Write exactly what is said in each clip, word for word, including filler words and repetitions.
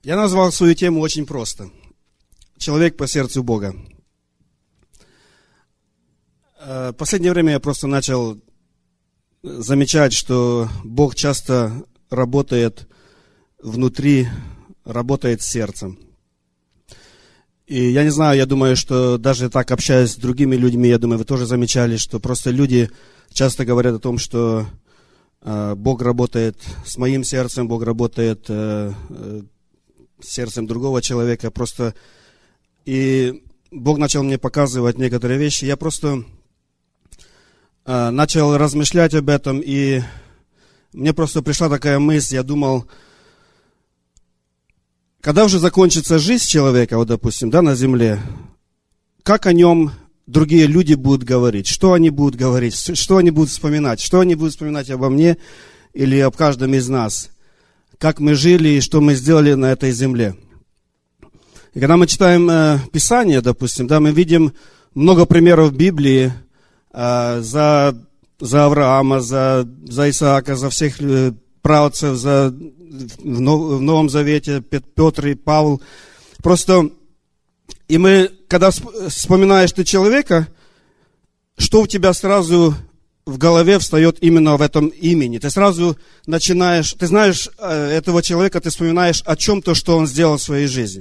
Я назвал свою тему очень просто. Человек по сердцу Бога. В последнее время я просто начал замечать, что Бог часто работает внутри, работает с сердцем. И я не знаю, я думаю, что даже так общаясь с другими людьми, я думаю, вы тоже замечали, что просто люди часто говорят о том, что э, Бог работает с моим сердцем, Бог работает э, э, с сердцем другого человека. Просто и Бог начал мне показывать некоторые вещи. Я просто э, начал размышлять об этом, и мне просто пришла такая мысль, я думал, когда уже закончится жизнь человека, вот допустим, да, на земле, как о нем другие люди будут говорить, что они будут говорить, что они будут вспоминать, что они будут вспоминать обо мне или об каждом из нас, как мы жили и что мы сделали на этой земле. И когда мы читаем э, Писание, допустим, да, мы видим много примеров в Библии э, за, за Авраама, за, за Исаака, за всех э, праотцев, за, в, Нов, в Новом Завете, Петр и Павел. Просто, и мы, когда вспоминаешь ты человека, что у тебя сразу в голове встает именно в этом имени. Ты сразу начинаешь, ты знаешь этого человека, ты вспоминаешь о чем-то, что он сделал в своей жизни.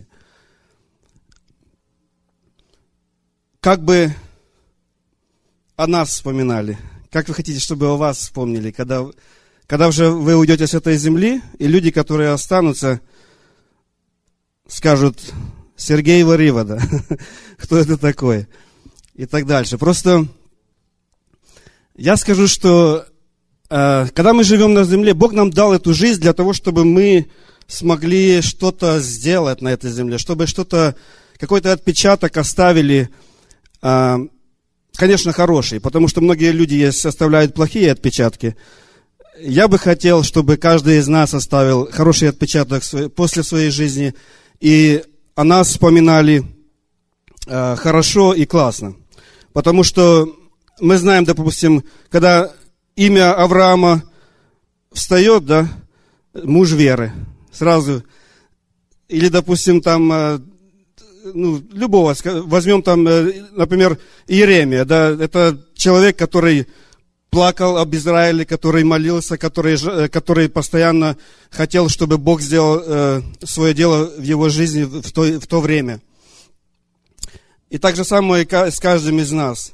Как бы о нас вспоминали? Как вы хотите, чтобы о вас вспомнили, когда, когда уже вы уйдете с этой земли, и люди, которые останутся, скажут: Сергей Воривода, кто это такой? И так дальше. Просто я скажу, что э, когда мы живем на земле, Бог нам дал эту жизнь для того, чтобы мы смогли что-то сделать на этой земле, чтобы что-то, какой-то отпечаток оставили, э, конечно, хороший, потому что многие люди есть, оставляют плохие отпечатки. Я бы хотел, чтобы каждый из нас оставил хороший отпечаток после своей жизни, и о нас вспоминали э, хорошо и классно. Потому что мы знаем, допустим, когда имя Авраама встает, да, муж веры, сразу, или, допустим, там, э, ну, любого, возьмем там, э, например, Иеремия, да, это человек, который плакал об Израиле, который молился, который, который постоянно хотел, чтобы Бог сделал э, свое дело в его жизни в то, в то время. И так же самое с каждым из нас.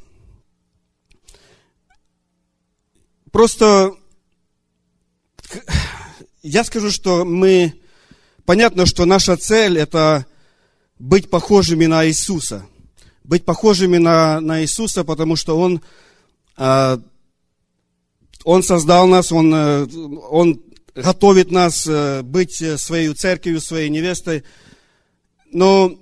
Просто я скажу, что мы... Понятно, что наша цель – это быть похожими на Иисуса. Быть похожими на, на Иисуса, потому что Он... Э, Он создал нас, Он, Он готовит нас быть своей церковью, своей невестой. Но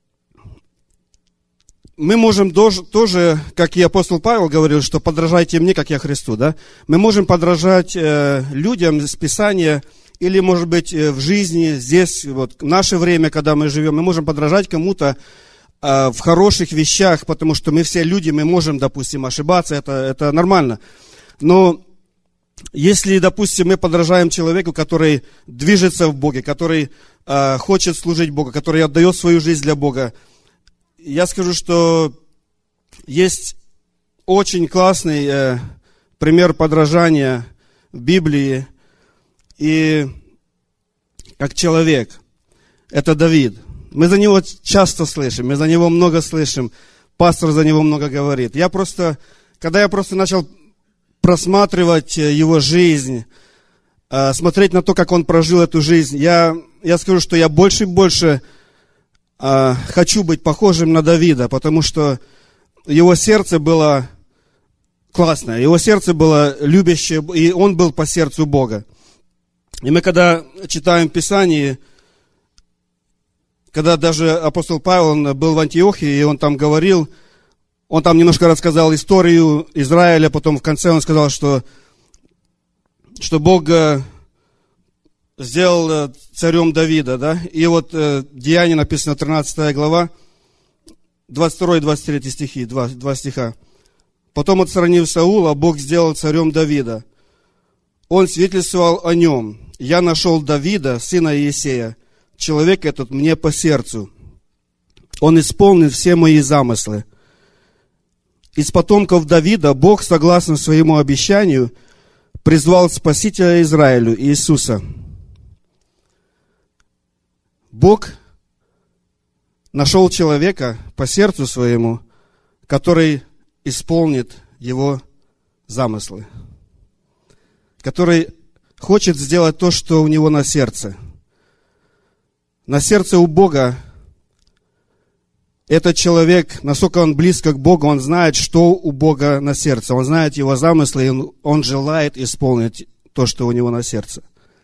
мы можем тоже, как и апостол Павел говорил, что подражайте мне, как я Христу, да? Мы можем подражать людям с Писания, или, может быть, в жизни, здесь, вот, в наше время, когда мы живем, мы можем подражать кому-то в хороших вещах, потому что мы все люди, мы можем, допустим, ошибаться, это, это нормально. Но если, допустим, мы подражаем человеку, который движется в Боге, который э, хочет служить Богу, который отдает свою жизнь для Бога, я скажу, что есть очень классный э, пример подражания в Библии, и как человек, это Давид. Мы за него часто слышим, мы за него много слышим, пастор за него много говорит. Я просто, когда я просто начал просматривать его жизнь, смотреть на то, как он прожил эту жизнь, я, я скажу, что я больше и больше э, хочу быть похожим на Давида, потому что его сердце было классное, его сердце было любящее, и он был по сердцу Бога. И мы, когда читаем в Писании, когда даже апостол Павел он был в Антиохии, и он там говорил, он там немножко рассказал историю Израиля, потом в конце он сказал, что, что Бог сделал царем Давида, да, и вот э, Деяния написано, тринадцатая глава, двадцать второй двадцать третий стихи, два, два стиха. Потом, отстранив Саула, Бог сделал царем Давида. Он свидетельствовал о нем. Я нашел Давида, сына Иессея, человек этот мне по сердцу. Он исполнит все мои замыслы. Из потомков Давида Бог, согласно своему обещанию, призвал Спасителя Израилю, Иисуса. Бог нашел человека по сердцу своему, который исполнит его замыслы, который хочет сделать то, что у него на сердце. На сердце у Бога этот человек, насколько он близко к Богу, он знает, что у Бога на сердце. Он знает его замыслы, и он, он желает исполнить то, что у него на сердце.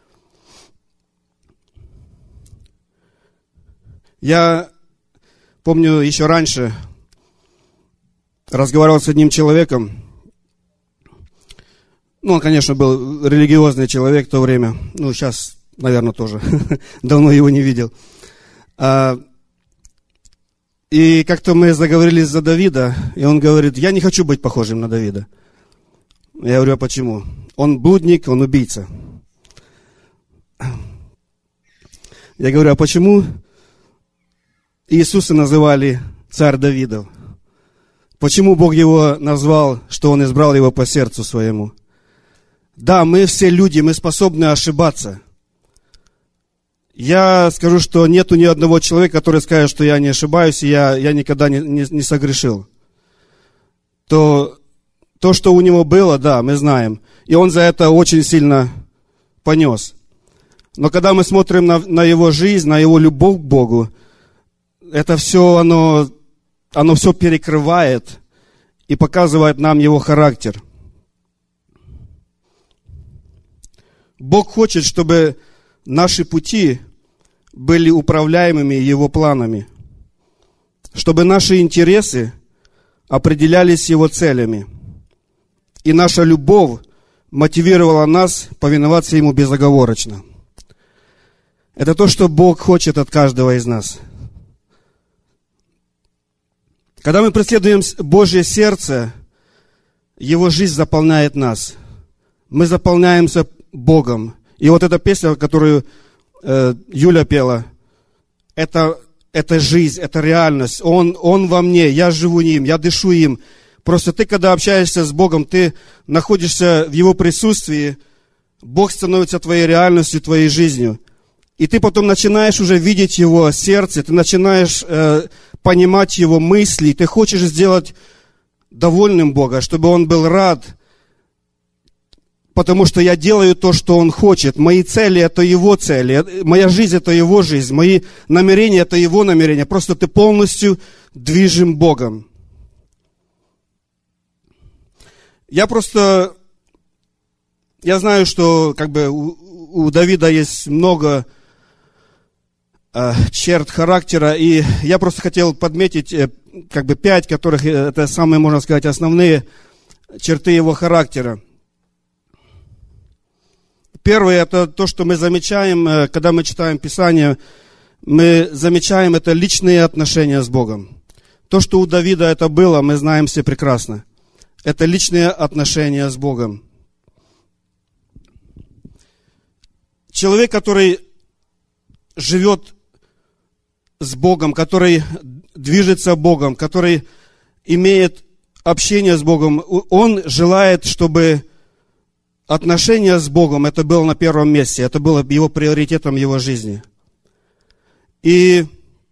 Я помню, еще раньше разговаривал с одним человеком. Ну, он, конечно, был религиозный человек в то время. Ну, сейчас, наверное, тоже. Давно его не видел. И как-то мы заговорили за Давида, и он говорит: я не хочу быть похожим на Давида. Я говорю: а почему? Он блудник, он убийца. Я говорю: а почему Иисуса называли царь Давидов? Почему Бог его назвал, что он избрал его по сердцу своему? Да, мы все люди, мы способны ошибаться. Я скажу, что нету ни одного человека, который скажет, что я не ошибаюсь, и я, я никогда не, не, не согрешил. То, то, что у него было, да, мы знаем. И он за это очень сильно понес. Но когда мы смотрим на, на его жизнь, на его любовь к Богу, это все, оно, оно все перекрывает и показывает нам его характер. Бог хочет, чтобы наши пути были управляемыми Его планами, чтобы наши интересы определялись Его целями, и наша любовь мотивировала нас повиноваться Ему безоговорочно. Это то, что Бог хочет от каждого из нас. Когда мы преследуем Божье сердце, Его жизнь заполняет нас. Мы заполняемся Богом. И вот эта песня, которую э, Юля пела, это, это жизнь, это реальность. Он, он во мне, я живу им, я дышу им. Просто ты, когда общаешься с Богом, ты находишься в Его присутствии, Бог становится твоей реальностью, твоей жизнью. И ты потом начинаешь уже видеть Его сердце, ты начинаешь э, понимать Его мысли, ты хочешь сделать довольным Бога, чтобы Он был рад, потому что я делаю то, что Он хочет. Мои цели – это Его цели, моя жизнь – это Его жизнь, мои намерения – это Его намерения. Просто ты полностью движим Богом. Я просто, я знаю, что как бы у, у Давида есть много э, черт характера, и я просто хотел подметить э, как бы пять, которых, это самые, можно сказать, основные черты его характера. Первое, это то, что мы замечаем, когда мы читаем Писание, мы замечаем это личные отношения с Богом. То, что у Давида это было, мы знаем все прекрасно. Это личные отношения с Богом. Человек, который живет с Богом, который движется Богом, который имеет общение с Богом, он желает, чтобы отношения с Богом, это было на первом месте, это было его приоритетом в его жизни. И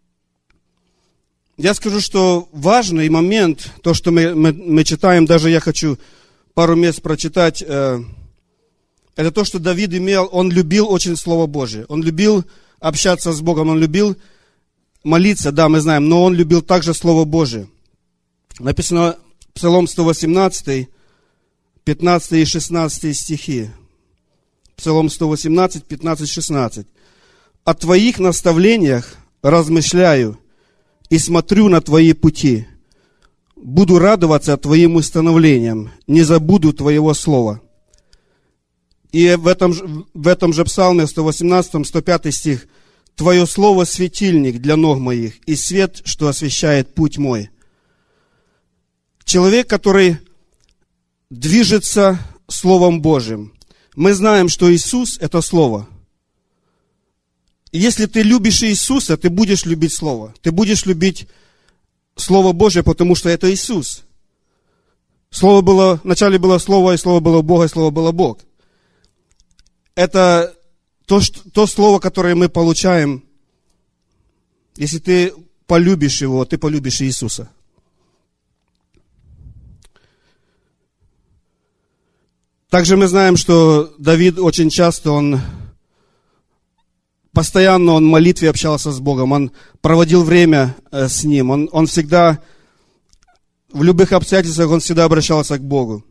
я скажу, что важный момент, то, что мы, мы, мы читаем, даже я хочу пару мест прочитать, э, это то, что Давид имел, он любил очень Слово Божие, он любил общаться с Богом, он любил молиться, да, мы знаем, но он любил также Слово Божие. Написано Псалом сто восемнадцать, пятнадцатый и шестнадцатый стихи. Псалом сто восемнадцать, пятнадцать, шестнадцать. «О Твоих наставлениях размышляю и смотрю на Твои пути. Буду радоваться Твоим установлениям, не забуду Твоего слова». И в этом, в этом же псалме сто восемнадцатом, сто пятый стих. «Твое слово светильник для ног моих, и свет, что освещает путь мой». Человек, который движется Словом Божьим. Мы знаем, что Иисус – это Слово. если ты любишь Иисуса, ты будешь любить Слово. Ты будешь любить Слово Божье, потому что это Иисус. Слово было, вначале было Слово, и Слово было Бога, и Слово было Бог. Это то, что, то Слово, которое мы получаем. Если ты полюбишь Его, ты полюбишь Иисуса. Также мы знаем, что Давид очень часто, он постоянно он в молитве общался с Богом, он проводил время с Ним, он, он всегда, в любых обстоятельствах, он всегда обращался к Богу.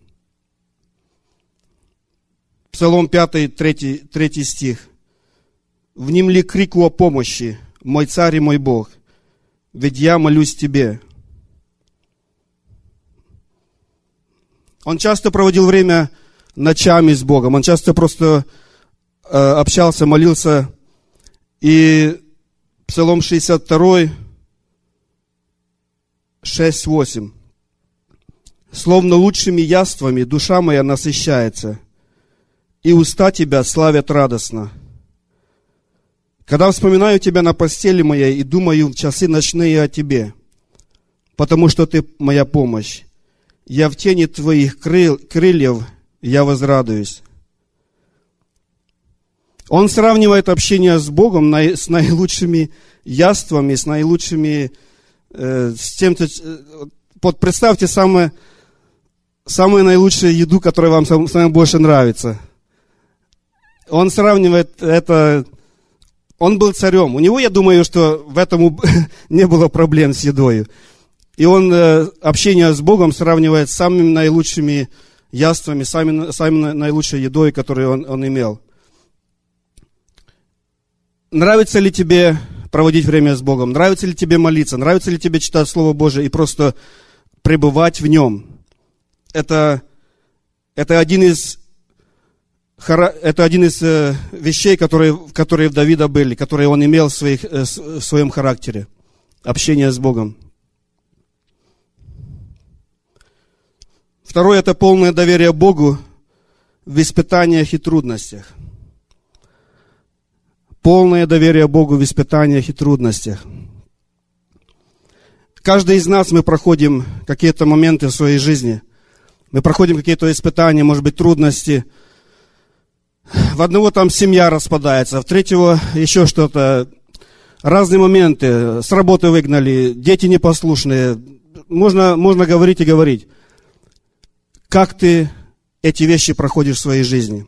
Псалом пятый, третий стих. «Внемли крику о помощи, мой царь и мой Бог, ведь я молюсь Тебе». Он часто проводил время ночами с Богом, он часто просто э, общался, молился. И Псалом шестьдесят два, шесть восемь. «Словно лучшими яствами душа моя насыщается, и уста Тебя славят радостно. Когда вспоминаю Тебя на постели моей и думаю в часы ночные о Тебе, потому что Ты моя помощь, я в тени Твоих крыл, крыльев, я возрадуюсь». Он сравнивает общение с Богом с наилучшими яствами, с наилучшими, э, с тем-то, вот представьте самое, самую наилучшую еду, которая вам самое больше нравится. Он сравнивает это, он был царем. У него, я думаю, что в этом не было проблем с едой. И он э, общение с Богом сравнивает с самыми наилучшими яствами, самой, самой наилучшей едой, которую он, он имел. Нравится ли тебе проводить время с Богом? Нравится ли тебе молиться? Нравится ли тебе читать Слово Божие и просто пребывать в нем? Это, это один из, это один из вещей, которые, которые в Давида были, которые он имел в, своих, в своем характере. Общение с Богом. Второе – это полное доверие Богу в испытаниях и трудностях. Полное доверие Богу в испытаниях и трудностях. Каждый из нас, мы проходим какие-то моменты в своей жизни. Мы проходим какие-то испытания, может быть, трудности. В одного там семья распадается, в третьего еще что-то. Разные моменты. С работы выгнали, дети непослушные. Можно, можно говорить и говорить. Как ты эти вещи проходишь в своей жизни?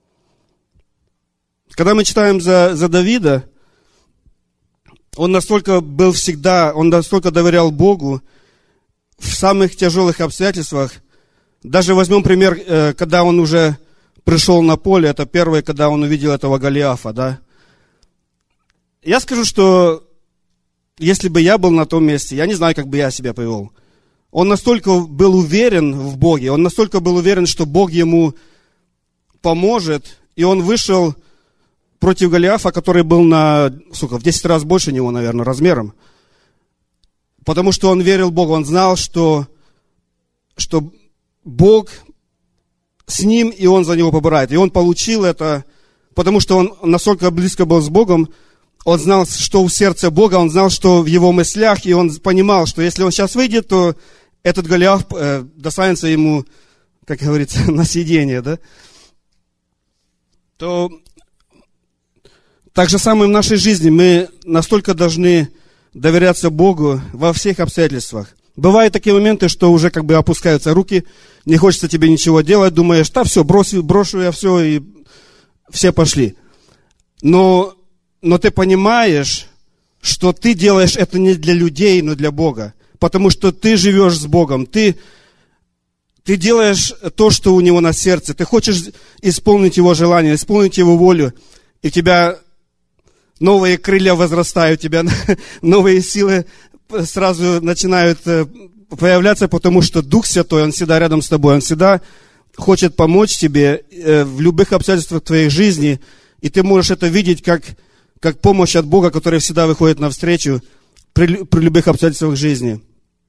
Когда мы читаем за, за Давида, он настолько был всегда, он настолько доверял Богу в самых тяжелых обстоятельствах. Даже возьмем пример, когда он уже пришел на поле, это первое, когда он увидел этого Голиафа, да. Я скажу, что если бы я был на том месте, я не знаю, как бы я себя повел. Он настолько был уверен в Боге, он настолько был уверен, что Бог ему поможет, и он вышел против Голиафа, который был на, сука, в десять раз больше него, наверное, размером. Потому что он верил Богу, он знал, что, что Бог с ним, и он за него поборает. И он получил это, потому что он настолько близко был с Богом, он знал, что в сердце Бога, он знал, что в его мыслях, и он понимал, что если он сейчас выйдет, то этот Голиаф э, достанется ему, как говорится, на съедение, да? То так же самое в нашей жизни. Мы настолько должны доверяться Богу во всех обстоятельствах. Бывают такие моменты, что уже как бы опускаются руки, не хочется тебе ничего делать, думаешь, да все, брошу, брошу я все, и все пошли. Но, но ты понимаешь, что ты делаешь это не для людей, но для Бога. Потому что ты живешь с Богом, ты, ты делаешь то, что у Него на сердце. Ты хочешь исполнить Его желание, исполнить Его волю. И у тебя новые крылья возрастают, у тебя новые силы сразу начинают появляться, потому что Дух Святой, Он всегда рядом с тобой. Он всегда хочет помочь тебе в любых обстоятельствах твоей жизни. И ты можешь это видеть как, как помощь от Бога, которая всегда выходит навстречу при, при любых обстоятельствах жизни.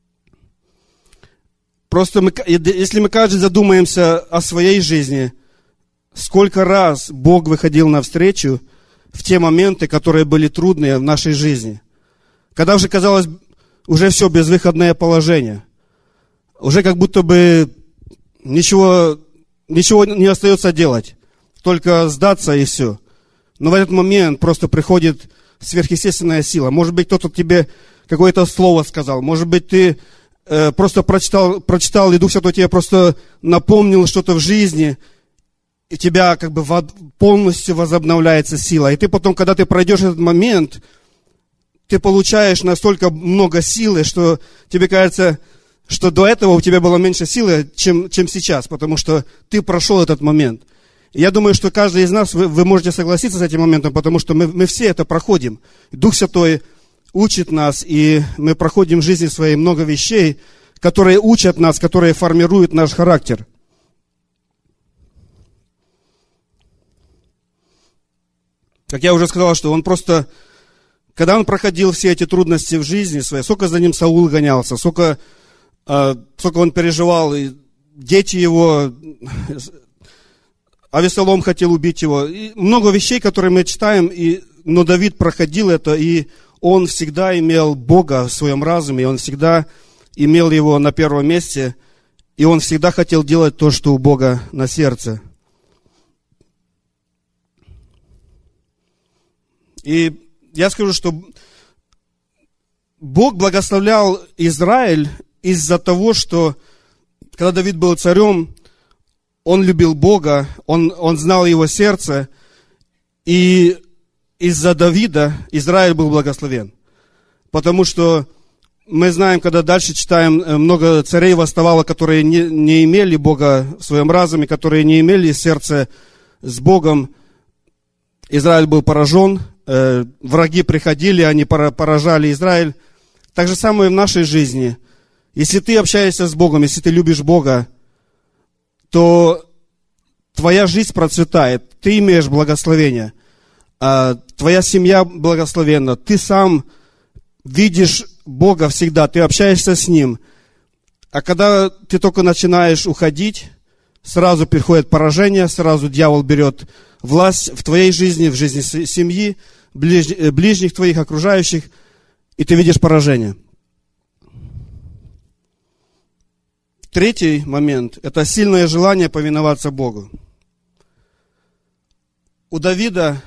Просто мы, если мы каждый задумаемся о своей жизни, сколько раз Бог выходил навстречу в те моменты, которые были трудные в нашей жизни. Когда уже казалось, уже все, безвыходное положение. Уже как будто бы ничего, ничего не остается делать. Только сдаться и все. Но в этот момент просто приходит сверхъестественная сила. Может быть, кто-то тебе какое-то слово сказал. Может быть, ты э, просто прочитал, прочитал, и Дух Святой тебе просто напомнил что-то в жизни, и тебя как бы полностью возобновляется сила. И ты потом, когда ты пройдешь этот момент, ты получаешь настолько много силы, что тебе кажется, что до этого у тебя было меньше силы, чем, чем сейчас, потому что ты прошел этот момент. Я думаю, что каждый из нас, вы, вы можете согласиться с этим моментом, потому что мы, мы все это проходим. Дух Святой учит нас, и мы проходим в жизни своей много вещей, которые учат нас, которые формируют наш характер. Как я уже сказал, что он просто, когда он проходил все эти трудности в жизни своей, сколько за ним Саул гонялся, сколько, э, сколько он переживал, и дети его... Авесолом хотел убить его. И много вещей, которые мы читаем, и, но Давид проходил это, и он всегда имел Бога в своем разуме, и он всегда имел его на первом месте, и он всегда хотел делать то, что у Бога на сердце. И я скажу, что Бог благословлял Израиль из-за того, что когда Давид был царем, он любил Бога, он, он знал его сердце, и из-за Давида Израиль был благословен. Потому что мы знаем, когда дальше читаем, много царей восставало, которые не, не имели Бога в своем разуме, которые не имели сердце с Богом. Израиль был поражен, э, враги приходили, они поражали Израиль. Так же самое в нашей жизни. Если ты общаешься с Богом, если ты любишь Бога, то твоя жизнь процветает, ты имеешь благословение, твоя семья благословенна, ты сам видишь Бога всегда, ты общаешься с Ним. А когда ты только начинаешь уходить, сразу приходит поражение, сразу дьявол берет власть в твоей жизни, в жизни семьи, ближ, ближних твоих, окружающих, и ты видишь поражение. Третий момент – это сильное желание повиноваться Богу. У Давида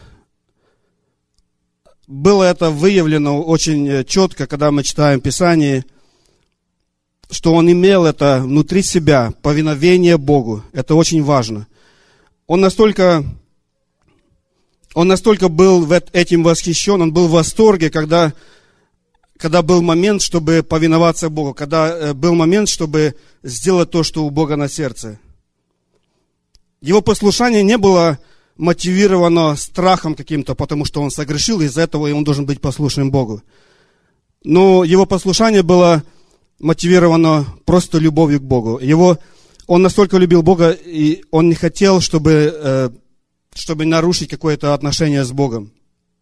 было это выявлено очень четко, когда мы читаем Писание, что он имел это внутри себя, повиновение Богу. Это очень важно. Он настолько, он настолько был этим восхищен, он был в восторге, когда, когда был момент, чтобы повиноваться Богу, когда был момент, чтобы сделать то, что у Бога на сердце. Его послушание не было мотивировано страхом каким-то, потому что он согрешил, из-за этого и он должен быть послушным Богу. Но его послушание было мотивировано просто любовью к Богу. Его, он настолько любил Бога, и он не хотел, чтобы, чтобы нарушить какое-то отношение с Богом.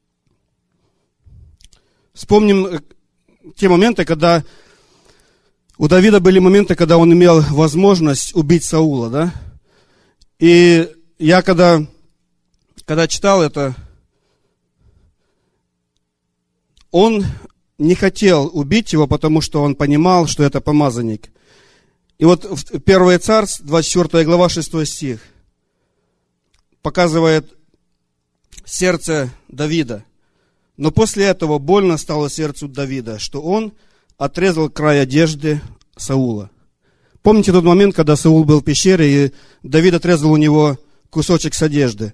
Вспомним те моменты, когда у Давида были моменты, когда он имел возможность убить Саула, да? И я когда, когда читал это, он не хотел убить его, потому что он понимал, что это помазанник. И вот в первое Царств, двадцать четвёртая глава, шестой стих, показывает сердце Давида. Но после этого больно стало сердцу Давида, что он отрезал край одежды Саула. Помните тот момент, когда Саул был в пещере, и Давид отрезал у него кусочек с одежды.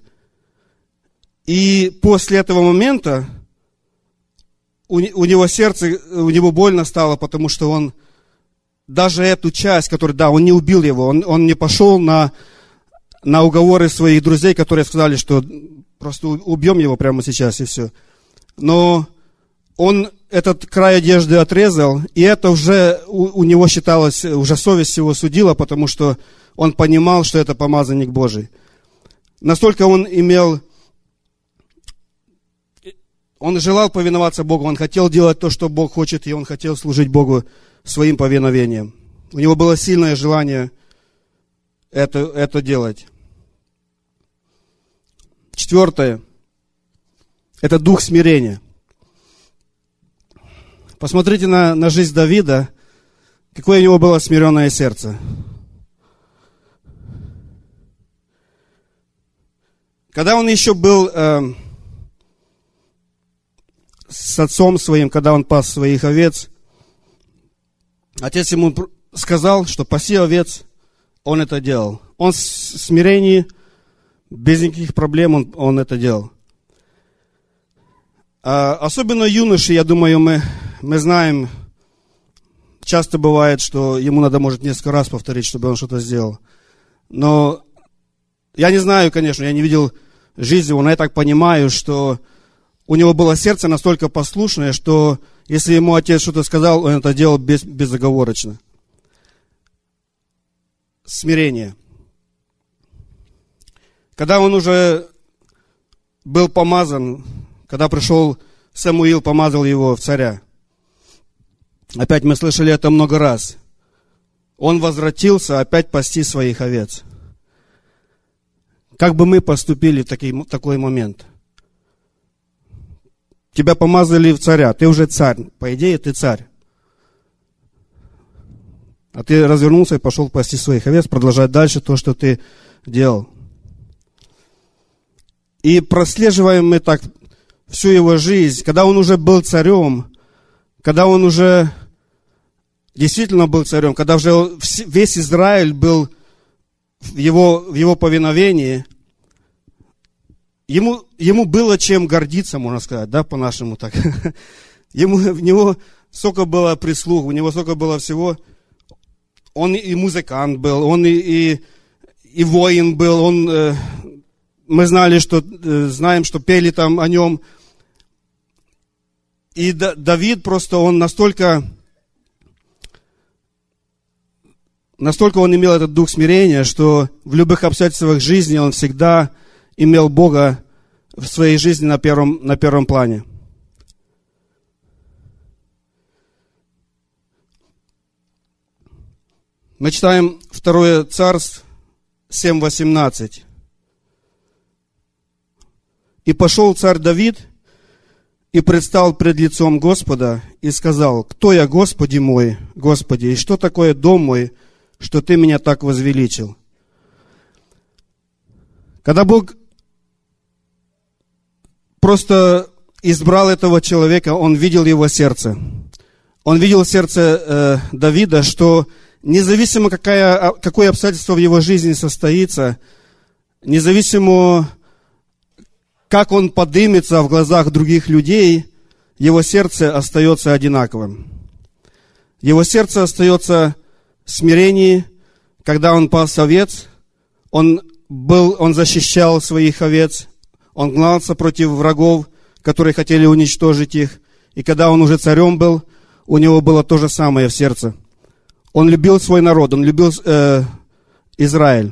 И после этого момента у, у него сердце, у него больно стало, потому что он даже эту часть, которую, да, он не убил его, он, он не пошел на, на уговоры своих друзей, которые сказали, что просто убьем его прямо сейчас и все. Но он этот край одежды отрезал, и это уже у, у него считалось, уже совесть его судила, потому что он понимал, что это помазанник Божий. Настолько он имел, он желал повиноваться Богу, он хотел делать то, что Бог хочет, и он хотел служить Богу своим повиновением. У него было сильное желание это, это делать. Четвертое. Это дух смирения. Посмотрите на, на жизнь Давида, какое у него было смиренное сердце. Когда он еще был э, с отцом своим, когда он пас своих овец, отец ему сказал, что паси овец, он это делал. Он в смирении, без никаких проблем он, он это делал. А особенно юноши, я думаю, мы, мы знаем, часто бывает, что ему надо, может, несколько раз повторить, чтобы он что-то сделал. Но я не знаю, конечно, я не видел жизни его, но я так понимаю, что у него было сердце настолько послушное, что если ему отец что-то сказал, он это делал без, безоговорочно. Смирение. Когда он уже был помазан, когда пришел Самуил, помазал его в царя. Опять мы слышали это много раз. Он возвратился опять пасти своих овец. Как бы мы поступили в такой, такой момент? Тебя помазали в царя, ты уже царь. По идее, ты царь. А ты развернулся и пошел пасти своих овец, продолжать дальше то, что ты делал. И прослеживаем мы так всю его жизнь, когда он уже был царем, когда он уже действительно был царем, когда уже весь Израиль был в его, в его повиновении, ему, ему было чем гордиться, можно сказать, да, по-нашему так. Ему, в него столько было прислуг, у него столько было всего. Он и музыкант был, он и, и, и воин был, он, э, мы знали, что, э, знаем, что пели там о нем. И да, Давид просто, он настолько, настолько он имел этот дух смирения, что в любых обстоятельствах жизни он всегда имел Бога в своей жизни на первом, на первом плане. Мы читаем второе Царств семь восемнадцать. «И пошел царь Давид, и предстал пред лицом Господа, и сказал: кто я, Господи мой, Господи, и что такое дом мой, что ты меня так возвеличил?» Когда Бог просто избрал этого человека, он видел его сердце. Он видел сердце э, Давида, что независимо, какая, какое обстоятельство в его жизни состоится, независимо, как он поднимется в глазах других людей, его сердце остается одинаковым. Его сердце остается в смирении, когда он пас овец, он, был, он защищал своих овец, он гнался против врагов, которые хотели уничтожить их. И когда он уже царем был, у него было то же самое в сердце. Он любил свой народ, он любил э, Израиль.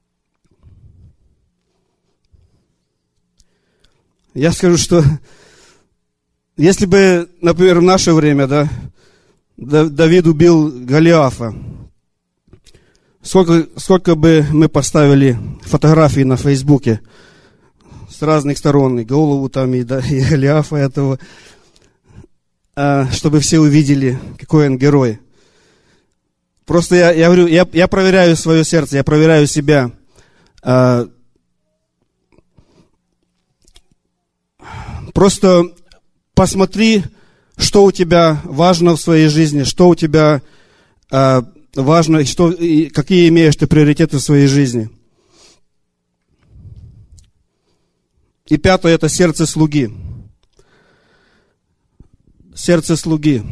Я скажу, что если бы, например, в наше время, да, Давид убил Голиафа, сколько, сколько бы мы поставили фотографий на Фейсбуке с разных сторон, и голову там, и, да, и Голиафа этого, чтобы все увидели, какой он герой. Просто я, я говорю, я, я проверяю свое сердце, я проверяю себя. Просто посмотри, что у тебя важно в своей жизни, что у тебя важно, что, и какие имеешь ты приоритеты в своей жизни. И пятое – это сердце слуги. Сердце слуги.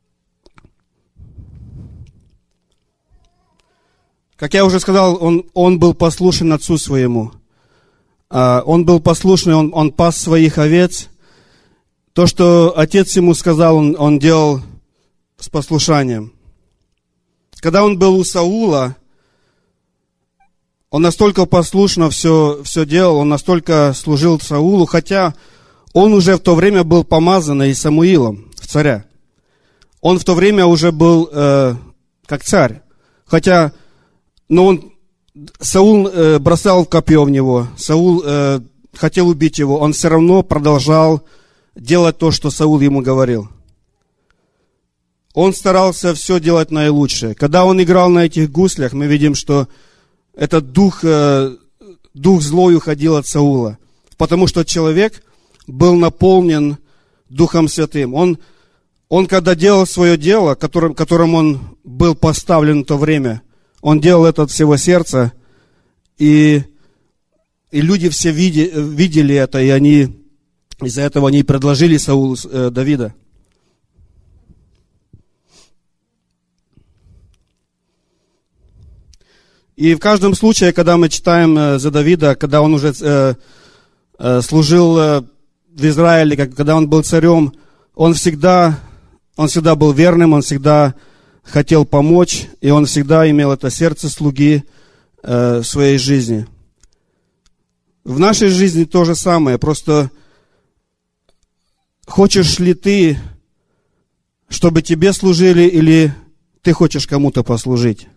Как я уже сказал, он, он был послушен отцу своему. Он был послушный, он, он пас своих овец. То, что отец ему сказал, он, он делал с послушанием. Когда он был у Саула, он настолько послушно все, все делал, он настолько служил Саулу, хотя он уже в то время был помазанный Самуилом в царя. Он в то время уже был э, как царь. Хотя, но он, Саул э, бросал копье в него, Саул э, хотел убить его, он все равно продолжал делать то, что Саул ему говорил. Он старался все делать наилучшее. Когда он играл на этих гуслях, мы видим, что этот дух, дух злой уходил от Саула, потому что человек был наполнен Духом Святым. Он, он когда делал свое дело, которым, которым он был поставлен в то время, он делал это от всего сердца, и, и люди все види, видели это, и они, из-за этого они предложили Саулу э, Давида. И в каждом случае, когда мы читаем э, за Давида, когда он уже э, э, служил э, в Израиле, как, когда он был царем, он всегда, он всегда был верным, он всегда хотел помочь, и он всегда имел это сердце слуги э, в своей жизни. В нашей жизни то же самое, просто хочешь ли ты, чтобы тебе служили, или ты хочешь кому-то послужить?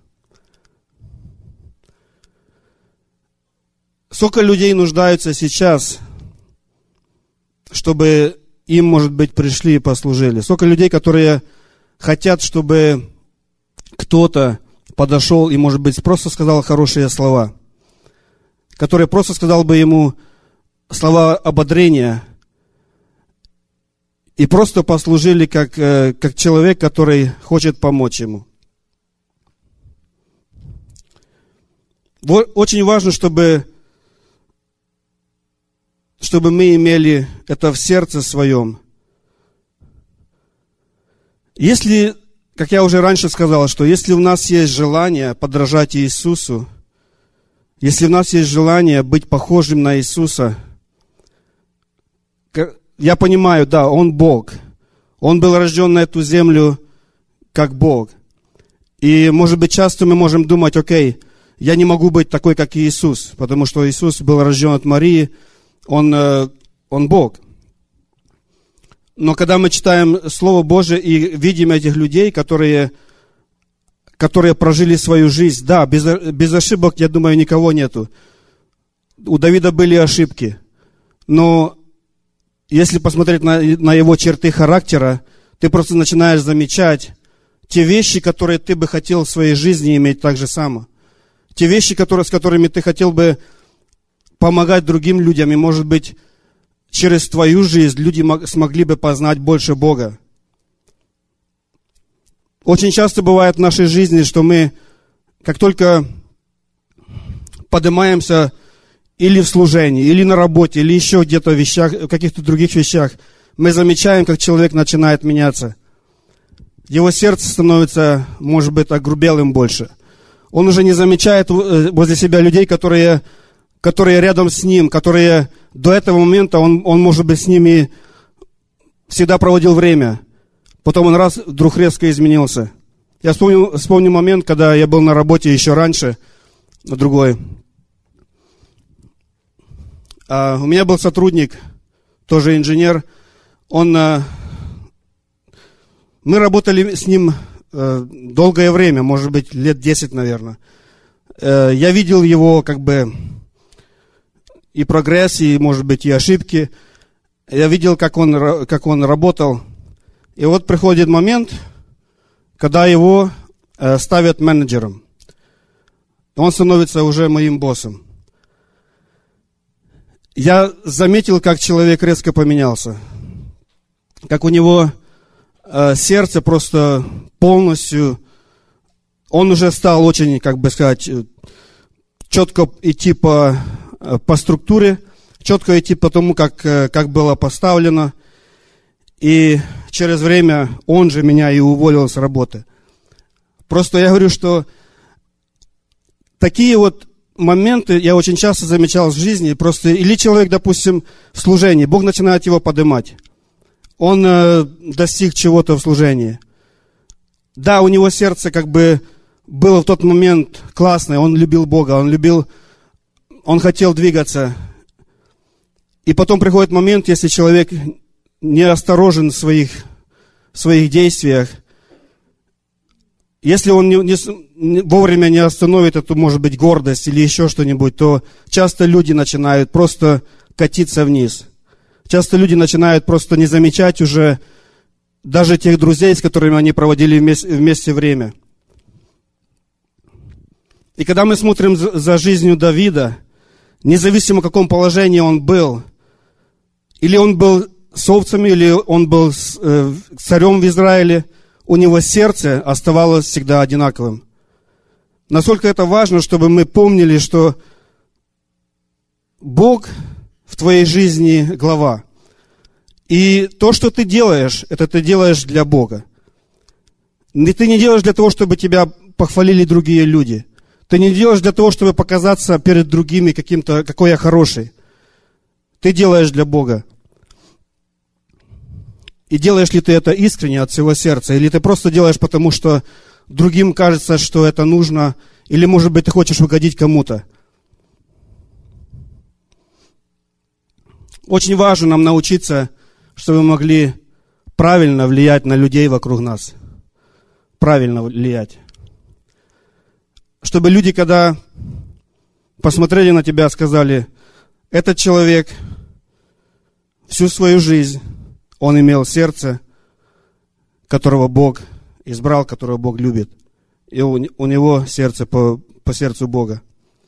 Сколько людей нуждаются сейчас, чтобы им, может быть, пришли и послужили? Сколько людей, которые хотят, чтобы кто-то подошел и, может быть, просто сказал хорошие слова, который просто сказал бы ему слова ободрения и просто послужили как, как человек, который хочет помочь ему. Очень важно, чтобы чтобы мы имели это в сердце своем. Если, как я уже раньше сказал, что если у нас есть желание подражать Иисусу, если у нас есть желание быть похожим на Иисуса, я понимаю, да, Он Бог. Он был рожден на эту землю как Бог. И, может быть, часто мы можем думать, окей, я не могу быть такой, как Иисус, потому что Иисус был рожден от Марии, Он, он Бог. Но когда мы читаем Слово Божие и видим этих людей, которые, которые прожили свою жизнь, да, без, без ошибок, я думаю, никого нету. У Давида были ошибки. Но если посмотреть на, на его черты характера, ты просто начинаешь замечать те вещи, которые ты бы хотел в своей жизни иметь так же само. Те вещи, которые, с которыми ты хотел бы помогать другим людям, и, может быть, через твою жизнь люди смогли бы познать больше Бога. Очень часто бывает в нашей жизни, что мы, как только поднимаемся или в служении, или на работе, или еще где-то в вещах, в каких-то других вещах, мы замечаем, как человек начинает меняться. Его сердце становится, может быть, огрубелым больше. Он уже не замечает возле себя людей, которые... которые рядом с ним, которые до этого момента, он, он, может быть, с ними всегда проводил время. Потом он раз вдруг резко изменился. Я вспомнил, вспомнил момент, когда я был на работе еще раньше, на другой. А, у меня был сотрудник, тоже инженер. Он, а, мы работали с ним а, долгое время, может быть, лет десять, наверное. А, я видел его, как бы, и прогресс, и, может быть, и ошибки. Я видел, как он, как он работал. И вот приходит момент, когда его э, ставят менеджером. Он становится уже моим боссом. Я заметил, как человек резко поменялся. Как у него э, сердце просто полностью... Он уже стал очень, как бы сказать, четко идти по... по структуре, четко идти по тому, как, как было поставлено. И через время он же меня и уволил с работы. Просто я говорю, что такие вот моменты я очень часто замечал в жизни. Просто или человек, допустим, в служении, Бог начинает его поднимать. Он э, достиг чего-то в служении. Да, у него сердце как бы было в тот момент классное, он любил Бога, он любил... Он хотел двигаться. И потом приходит момент, если человек неосторожен в своих, в своих действиях, если он не, не, вовремя не остановит эту, может быть, гордость или еще что-нибудь, то часто люди начинают просто катиться вниз. Часто люди начинают просто не замечать уже даже тех друзей, с которыми они проводили вместе, вместе время. И когда мы смотрим за жизнью Давида, независимо в каком положении он был, или он был с овцами, или он был царем в Израиле, у него сердце оставалось всегда одинаковым. Насколько это важно, чтобы мы помнили, что Бог в твоей жизни глава. И то, что ты делаешь, это ты делаешь для Бога. И ты не делаешь для того, чтобы тебя похвалили другие люди. Ты не делаешь для того, чтобы показаться перед другими каким-то, какой я хороший. Ты делаешь для Бога. И делаешь ли ты это искренне от всего сердца, или ты просто делаешь потому, что другим кажется, что это нужно, или, может быть, ты хочешь угодить кому-то. Очень важно нам научиться, чтобы мы могли правильно влиять на людей вокруг нас. Правильно влиять. Чтобы люди, когда посмотрели на тебя, сказали: этот человек всю свою жизнь, он имел сердце, которого Бог избрал, которого Бог любит. И у, у него сердце по, по сердцу Бога.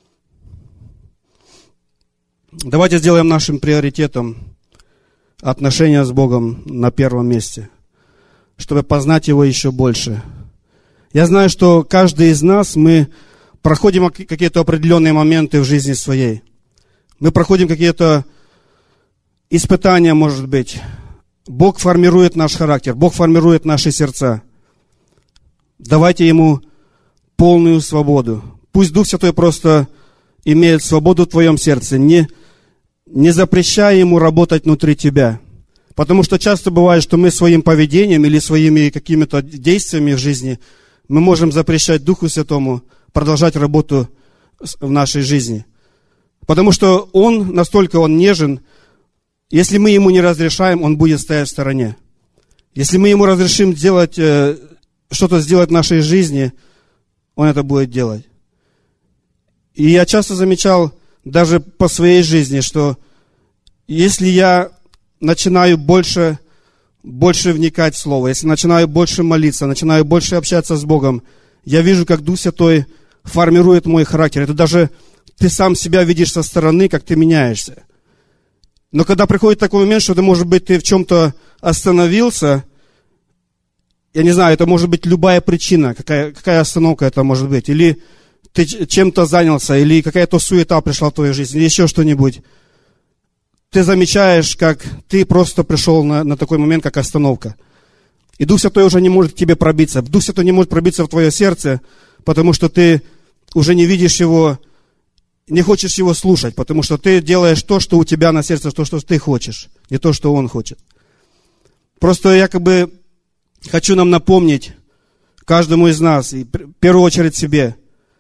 Давайте сделаем нашим приоритетом отношения с Богом на первом месте, чтобы познать Его еще больше. Я знаю, что каждый из нас, мы проходим какие-то определенные моменты в жизни своей. Мы проходим какие-то испытания, может быть. Бог формирует наш характер, Бог формирует наши сердца. Давайте Ему полную свободу. Пусть Дух Святой просто имеет свободу в твоем сердце. Не, не запрещай Ему работать внутри тебя. Потому что часто бывает, что мы своим поведением или своими какими-то действиями в жизни мы можем запрещать Духу Святому продолжать работу в нашей жизни. Потому что Он, настолько Он нежен, если мы Ему не разрешаем, Он будет стоять в стороне. Если мы Ему разрешим делать, э, что-то сделать в нашей жизни, Он это будет делать. И я часто замечал, даже по своей жизни, что если я начинаю больше, больше вникать в Слово, если начинаю больше молиться, начинаю больше общаться с Богом, я вижу, как Дух Святой формирует мой характер. Это даже ты сам себя видишь со стороны, как ты меняешься. Но когда приходит такой момент, что ты, может быть, ты в чем-то остановился, я не знаю, это может быть любая причина, какая, какая остановка это может быть. Или ты чем-то занялся, или какая-то суета пришла в твою жизнь, или еще что-нибудь. Ты замечаешь, как ты просто пришел на, на такой момент, как остановка. И Дух Святой уже не может к тебе пробиться. Дух Святой не может пробиться в твое сердце, потому что ты уже не видишь Его, не хочешь Его слушать, потому что ты делаешь то, что у тебя на сердце, то, что ты хочешь, не то, что Он хочет. Просто я как бы хочу нам напомнить, каждому из нас, и в первую очередь себе,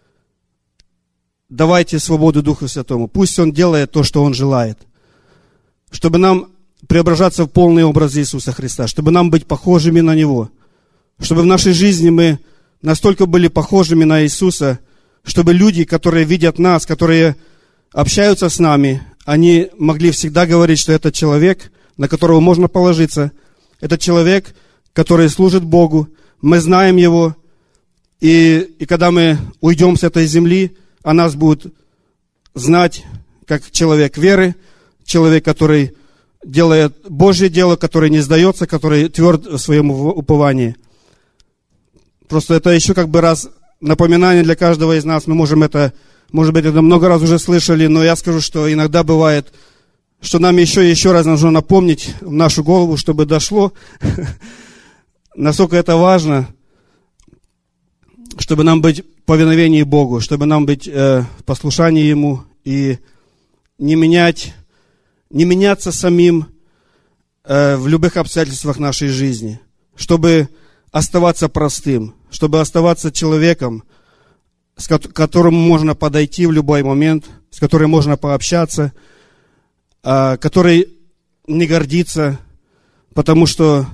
давайте свободу Духу Святому. Пусть Он делает то, что Он желает. Чтобы нам преображаться в полный образ Иисуса Христа, чтобы нам быть похожими на Него, чтобы в нашей жизни мы настолько были похожими на Иисуса, чтобы люди, которые видят нас, которые общаются с нами, они могли всегда говорить, что это человек, на которого можно положиться, это человек, который служит Богу, мы знаем Его, и, и когда мы уйдем с этой земли, о нас будут знать как человек веры, человек, который делает Божье дело, который не сдается, который тверд в своем уповании. Просто это еще как бы раз напоминание для каждого из нас. Мы можем это, может быть, это много раз уже слышали, но я скажу, что иногда бывает, что нам еще и еще раз нужно напомнить в нашу голову, чтобы дошло, насколько это важно, чтобы нам быть в повиновении Богу, чтобы нам быть э, в послушании Ему и не менять, не меняться самим э, в любых обстоятельствах нашей жизни, чтобы оставаться простым, чтобы оставаться человеком, с к которому можно подойти в любой момент, с которым можно пообщаться, э, который не гордится, потому что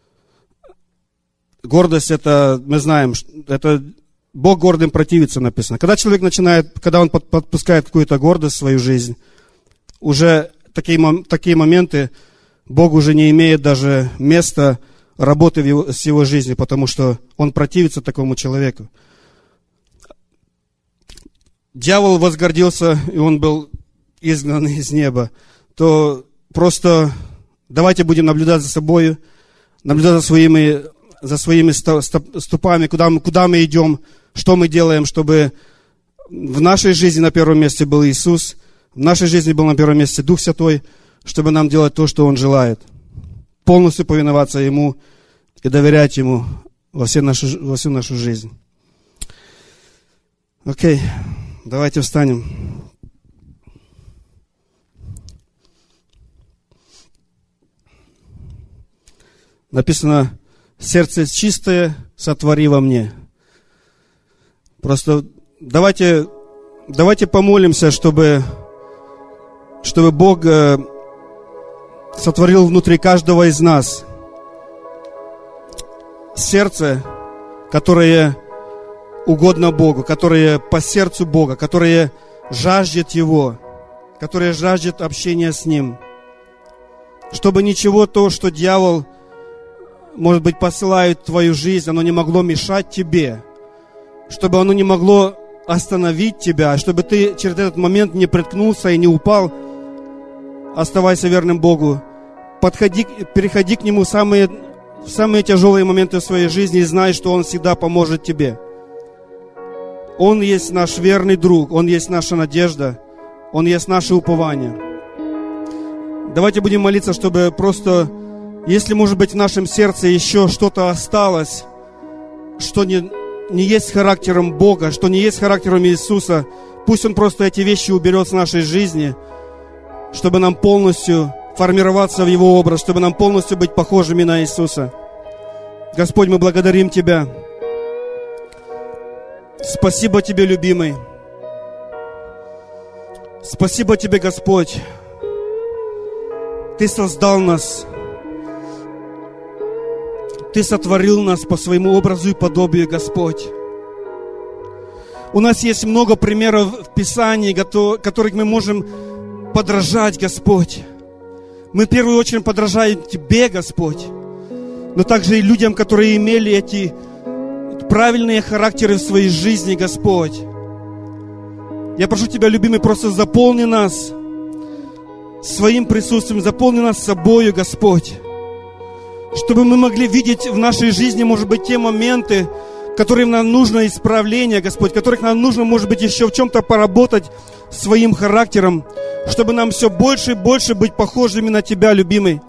гордость, это, мы знаем, это Бог гордым противится, написано. Когда человек начинает, когда он подпускает какую-то гордость в свою жизнь, уже такие, такие моменты Бог уже не имеет даже места работы в его, с его жизнью, потому что он противится такому человеку. Дьявол возгордился, и он был изгнан из неба. То просто давайте будем наблюдать за собой, наблюдать за своими, за своими стопами, куда мы, куда мы идем, что мы делаем, чтобы в нашей жизни на первом месте был Иисус, в нашей жизни был на первом месте Дух Святой, чтобы нам делать то, что Он желает. Полностью повиноваться Ему и доверять Ему во всю нашу, во всю нашу жизнь. Окей, давайте встанем. Написано: сердце чистое сотвори во мне. Просто давайте, давайте помолимся, чтобы, чтобы Бог сотворил внутри каждого из нас сердце, которое угодно Богу, которое по сердцу Бога, которое жаждет Его, которое жаждет общения с Ним. Чтобы ничего то, что дьявол, может быть, посылает в твою жизнь, оно не могло мешать тебе, чтобы оно не могло остановить тебя, чтобы ты через этот момент не приткнулся и не упал. Оставайся верным Богу. Подходи, переходи к Нему в самые, в самые тяжелые моменты в своей жизни и знай, что Он всегда поможет тебе. Он есть наш верный друг, Он есть наша надежда, Он есть наше упование. Давайте будем молиться, чтобы просто, если, может быть, в нашем сердце еще что-то осталось, что не, не есть характером Бога, что не есть характером Иисуса, пусть Он просто эти вещи уберет с нашей жизни, чтобы нам полностью формироваться в Его образ, чтобы нам полностью быть похожими на Иисуса. Господь, мы благодарим Тебя. Спасибо Тебе, любимый. Спасибо Тебе, Господь. Ты создал нас. Ты сотворил нас по своему образу и подобию, Господь. У нас есть много примеров в Писании, которых мы можем подражать, Господь. Мы в первую очередь подражаем Тебе, Господь, но также и людям, которые имели эти правильные характеры в своей жизни, Господь. Я прошу Тебя, любимый, просто заполни нас своим присутствием, заполни нас собою, Господь, чтобы мы могли видеть в нашей жизни, может быть, те моменты, которым нам нужно исправление, Господь, которых нам нужно, может быть, еще в чем-то поработать своим характером, чтобы нам все больше и больше быть похожими на Тебя, любимый.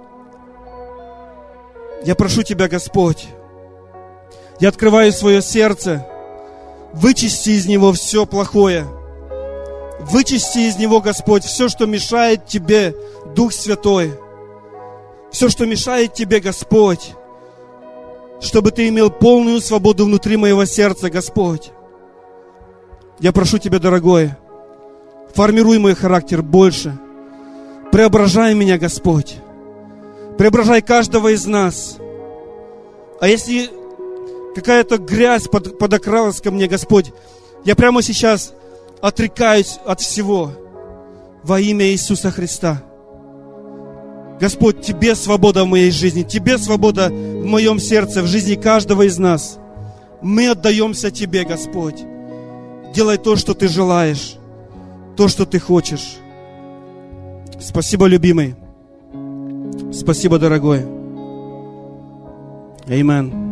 Я прошу Тебя, Господь, я открываю свое сердце, вычисти из него все плохое, вычисти из него, Господь, все, что мешает Тебе, Дух Святой, все, что мешает Тебе, Господь, чтобы Ты имел полную свободу внутри моего сердца, Господь. Я прошу Тебя, дорогой, формируй мой характер больше. Преображай меня, Господь. Преображай каждого из нас. А если какая-то грязь под, подокралась ко мне, Господь, я прямо сейчас отрекаюсь от всего во имя Иисуса Христа. Господь, Тебе свобода в моей жизни, Тебе свобода в моем сердце, в жизни каждого из нас. Мы отдаемся Тебе, Господь. Делай то, что Ты желаешь, то, что Ты хочешь. Спасибо, любимый. Спасибо, дорогой. Аминь.